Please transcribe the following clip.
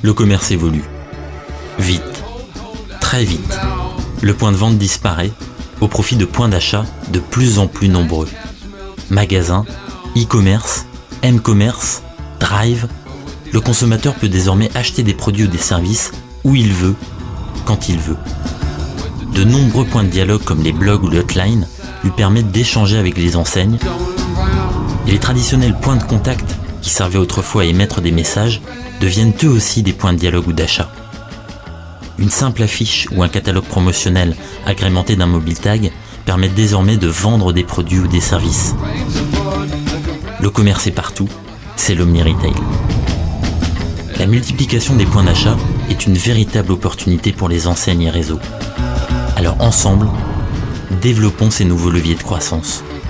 Le commerce évolue. Vite. Très vite. Le point de vente disparaît au profit de points d'achat de plus en plus nombreux. Magasins, e-commerce, m-commerce, drive. Le consommateur peut désormais acheter des produits ou des services où il veut, quand il veut. De nombreux points de dialogue comme les blogs ou le hotline lui permettent d'échanger avec les enseignes. Et les traditionnels points de contact qui servaient autrefois à émettre des messages deviennent eux aussi des points de dialogue ou d'achat. Une simple affiche ou un catalogue promotionnel agrémenté d'un mobile tag permettent désormais de vendre des produits ou des services. Le commerce est partout, c'est l'omni-retail. La multiplication des points d'achat est une véritable opportunité pour les enseignes et réseaux. Alors ensemble, développons ces nouveaux leviers de croissance.